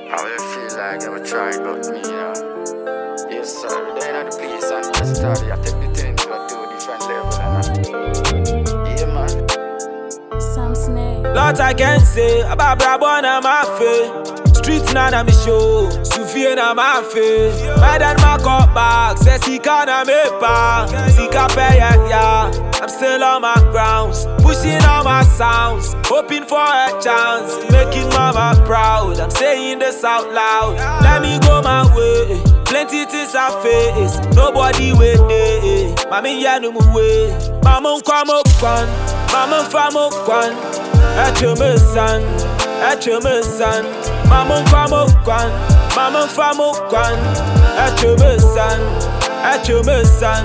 How you feel like you ever tried but me, Yes, sir. Then at the place and just study. I take the thing to a different level. Yeah, man. Sam Snake. Lot I can say about Brabon and my face. Streets na me show, Sophie na my face. Mad and my cup back, says he can't make pa. Sika pay yeah. I'm still on my grounds, pushing all my sounds, hoping for a chance, making mama proud. I'm saying this out loud. Let me go my way. Plenty things I face, nobody wait there. Mami ya no way. Mama kwamo kwan, mama famo kwan. At your son, at your son. Mama kwamo kwan, mama famo kwan. At your son, at your son.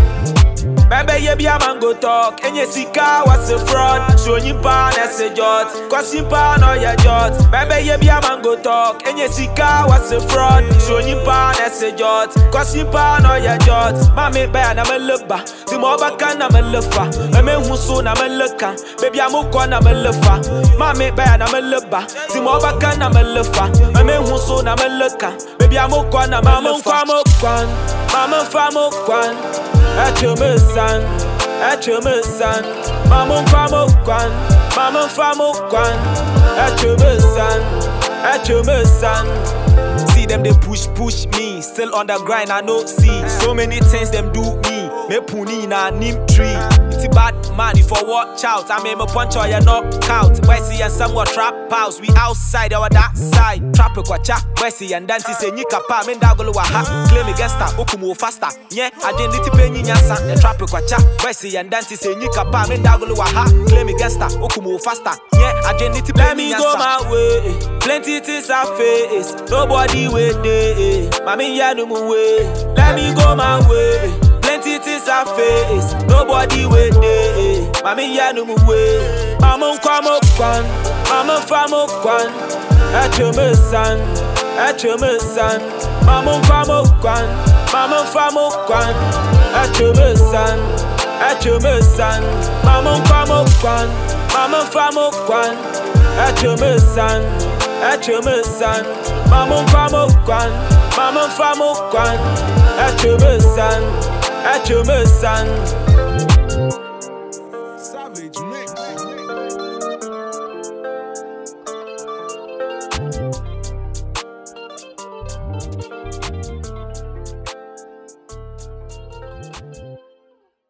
Baby, you be a man go talk, and you see car was a fraud. Show you pan as a jot, cause you pan or your jot. Baby, you be a man go talk, and you see car was a fraud. Show you pan as a jot, cause you pan or your jot. Mammy bear, I'm a lover. Timoba can, I'm a lover. A man who soon I'm a looker. Baby, I'm a con, I'm a lover. Mammy bear, I'm a lover. Timoba can, I'm a lover. A man who soon I'm a looker. Baby, I'm a con, I'm a lover. Mama famo kwan. At your son, at your son. Mama famo kwan, mama famo kwan. At your son, at your son. See them they push me, still on the grind I know see. So many things them do me, me puni na nim tree. It's a bad man if I watch out, I make me punch or you knock out. Westy and somewhat trap house, we outside our that side. Trap a kwacha, Westy and Dante say nika pa, men dagolo wa ha. Claim a gesta, okumo faster. Yeah, I didn't need to pay ni nyansa. The trap a kwacha, Westy and Dante say nika pa, men dagolo wa ha. Claim a gesta, okumo faster. Yeah, I didn't need to pay ni nyansa. Let me go my way, plenty things I face, nobody wait there. Mami ya no way, let me go my way. Plenty things I face, nobody wait there. Mami ya no way. Mama kwamo kwan, mama famo kwan. At your son, at your son. Mama kwamo kwan, mama famo kwan. At your son, at your son. Mama kwamo kwan, mama famo kwan. At your son, at your son. Mama kwamo kwan, mama famo kwan. At your son, at your son.